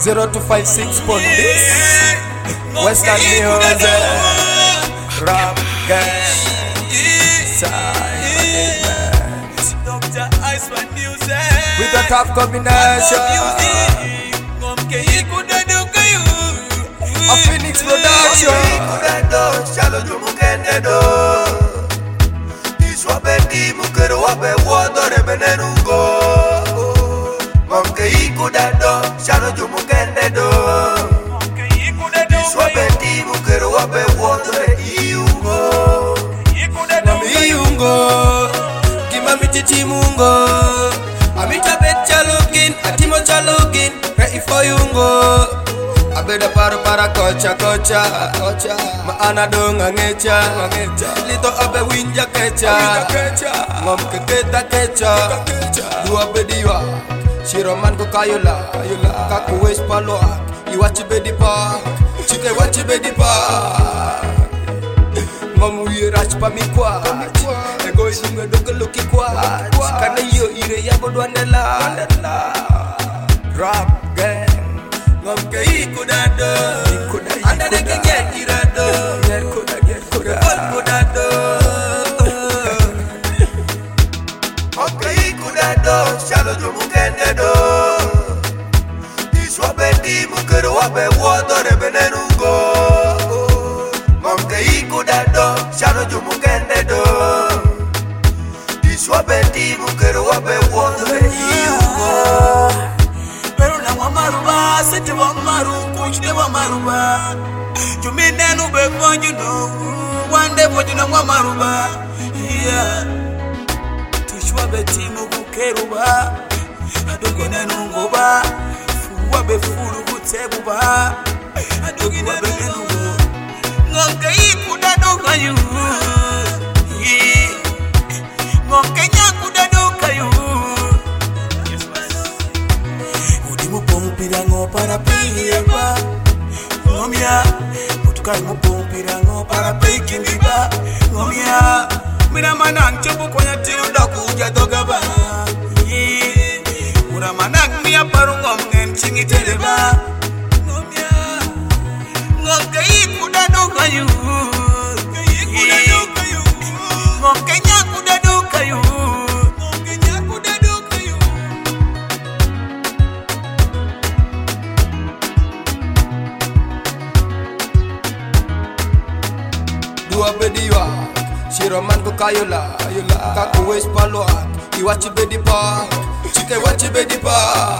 0256 Police Western Music Rap Gang Dr. Iceman Music with a tough combination of Phoenix Production. Mungo Amita bet chalugin Atimo chalugin Ready for you go Abeda para kocha Maana donga ngecha Lito abe winja kecha Ngom keketa kecha Dua bediwa Shiroman ko kayola Kaku wes paloa Iwachi bedi pa Chike wachi bedi pa Ngom wirach pa mikwa Ego isunga doke luki kwa Kana yo ire ya bodwandela Rap Gang Ngom ke ikudado Anda deke nyer irado Nyer kuda Kudado Ngom ke ikudado Shalo jumukende do Iswa bedi mukero wabe wodo rebenenungo Ngom ke ikudado Shalo jumukende do Swabeti mukero wabe wondre iugo Pero na wamaruba sete wamaru kuchde wamaruba Juminenu befonju no Wande foju na wamaruba Yeah Tushwabeti mukeruba Adogine nungoba Fuwabe furu kutebuba Adogine benenungo Ngomke ikuda doga yu Kenya kudado kayu Udimu pompirango para piyeba Ngomya Utukai mo pompirango para pekindiba Ngomya Mina manang chobu konya tiru daku jadoga ba Ura manang miya paru ngomngen chingi teleba Ngomya Ngomkai kudado kayu Ngomkenya kudado kayu Dua bediwa Shiroman ko kayola Kaku wes paloa Iwachi bedi pa Chike wachi bedi pa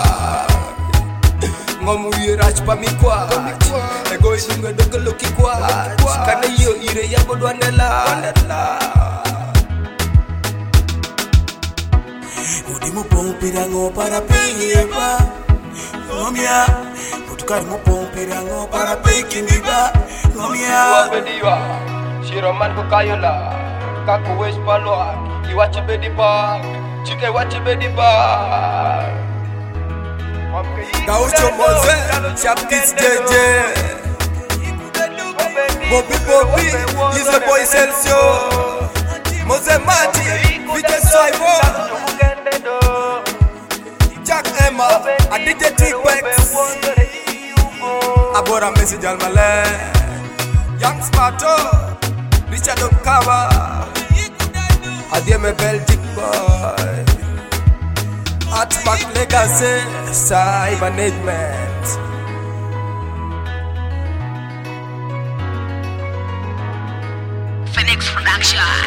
Ngom wirach pa mikwa Ego isunga doke luki kwa Kana yo ire ya bodwandela Udimu pompirango para piyeba Ngomya Utukari mo pompirango para pekindiba Ngomya Dua bediwa Shiroman ko kayola Kaku wes paloa Iwachi bedi pa Chike wachi bedi pa Gaucho Moze Chapkits JJ Bobby He's a boy Celcio Moze Mati Vite Soivo Jack Emma Adite T-Pex Abora Message Almale Young Sparto Richard Okawa Adieme Belgic Boy Artback Legacy Sai Management Phoenix Production.